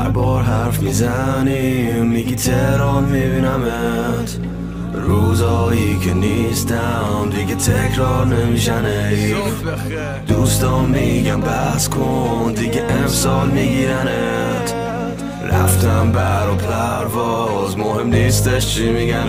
هر بار حرف میزنیم میگی تهران میبینمت، روزایی که نیستم دیگه تکرار نمیشن حیف. دوستان میگم بس کن دیگه امسال میگیرنت، رفتم بر و پرواز مهم نیستش چی میگن.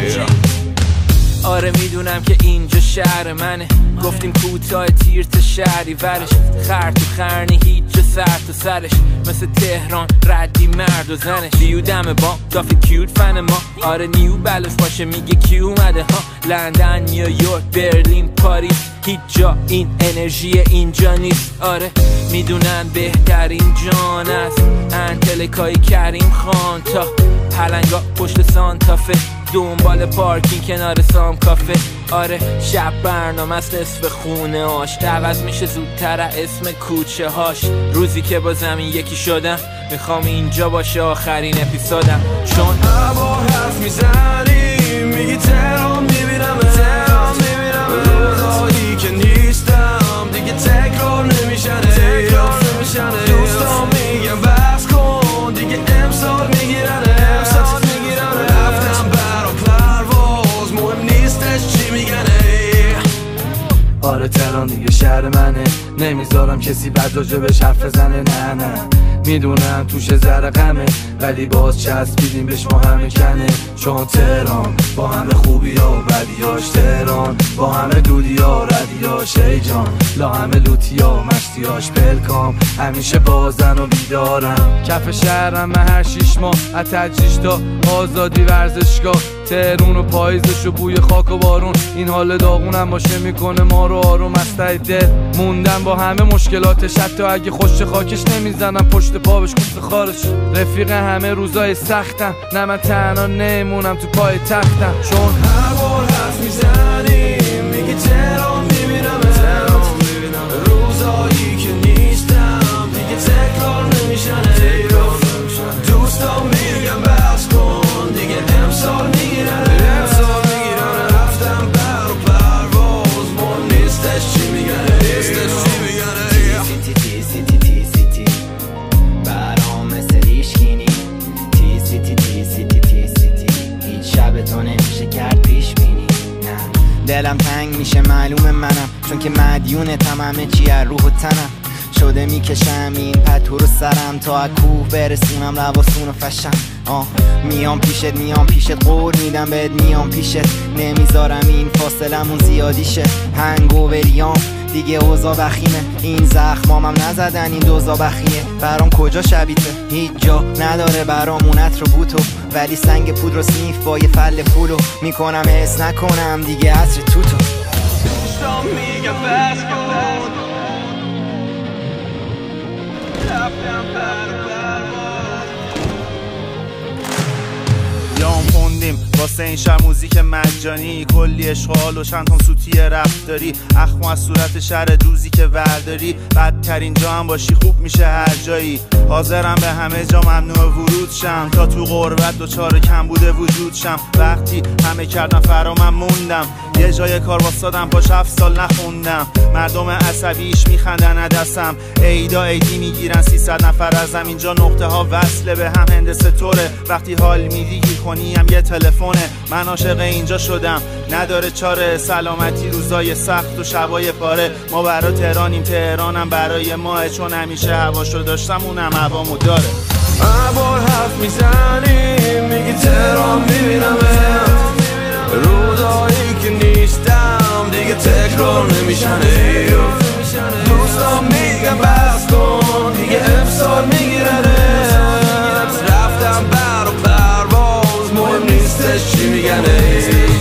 آره میدونم که اینجا شهر منه، گفتیم کوتاه تیر تا شهری ورش، خر تو خرنی هیچ جا سر تو سرش، مثل تهران ردی مرد و زنش. لیو دم با دافی کیوت فن ما، آره نیو بلوش باشه میگه کی اومده ها. لندن، نیویورک، برلین، پاریس، هیچ جا این انرژی اینجا نیست. آره میدونن بهترین جان است انتلکای کریم خان تا پلنگا پشت سانتافه، دنبال پارکینگ کنار سام کافه. آره شب برنامه است نصف خونه هاش، عوض میشه زودتر اسم کوچه هاش. روزی که با زمین یکی شدم میخوام اینجا باشه آخرین اپیزودم، چون هر بار حرف میزنی میگی تهران میبینم، روزایی که نیستم دیگه تکرار نمیشن. دوستان میگم بس کن دیگه امسال میگیرن، رفتم بر و پرواز مهم نیستش چی میگن. آره تهران دیگه شهر منه، نمیذارم کسی بد راجبش حرف بزنه. نه میدونم توش ذره غمه، ولی باز چسبیدیم بهش ما همه کنه. چون تهران با همه خوبی ها و بدیاش، تهران با همه دودی ها ردیاش، ای جان لا همه لوتی ها مشتیاش. پلکام همیشه بازن و بیدارم، کف شهرم من هر 6 ماه از تجریش تا آزادی ورزشگاه. تهرون و پاییزش و بوی خاک و بارون، این حال داغونم باشه میکنه ما رو آروم. از ته دل موندم با همه مشکلاتش، حتی اگه خوش خاکش نمیزنم پشت پا بهش کوفت خارش. رفیق همه روزای سختم، نه من تنها نمونم تو پای تختم. چون هر بار حرف میزنی میگی تهران میبینم، روزایی که نیستم دیگه تکرار نمیشن. دوستان میگم بس کن دیگه امسال میگیرن، رفتم بر و پرواز مهم نیستش چی میگن. برام مثل ریشگینی هیچ شب تو نمیشه کرد پیش بینی. نه دلم تنگ میشه معلوم منم، چون که مدیونتم همه چی از روح و تنم. شده میکشم این پتو رو سرم تا از کوه برسونم لباسون و فشم. میام پیشت قول میدم بهت میام پیشت، نمیذارم این فاصلمون زیادی شه. هنگووریام دیگه اوضاع بخیمه، این زخمامم نزدن این دوزا بخیه. برام کجا شبیته هیچ جا نداره برامونت رو بوتو، ولی سنگ پود رو سنیف با یه فل پولو میکنم حس نکنم دیگه عصر توتو. دوستان میگم بس کن رفتم بر و یام خوندیم واسه این شهر موزیک مجانی، کلی اشغال و چند تام سوتی رفتاری. اخم از صورت شهر دوزی که ورداری، بدترین جا هم باشی خوب میشه هر جایی. حاضرم به همه جا ممنوع ورود شم، تا تو غربت دوچار کم بوده وجود شم. وقتی همه کردم فرا من موندم، یه جای کار واسادم پاش 7 سال نخوندم. مردم عصبیش میخندن عدسم، عیدا عیدی میگیرن 300 نفر ازم. اینجا نقطه ها وصله به هم هندسه طوره، وقتی حال میدی گیر کنی هم یه تلفونه. من عاشق اینجا شدم نداره چاره، سلامتی روزای سخت و شبای پاره. ما برای تهرانیم تهرانم برای ماه، چون همیشه هواشو داشتم اونم هوامو داره. هر بار حرف میزنی میگی تهران میبینم، روزایی که نیستم دیگه تکرار نمیشن. دوستان میگم بس کن دیگه امسال میگیرنت، رفتم بر و پرواز مهم نیستش چی میگن.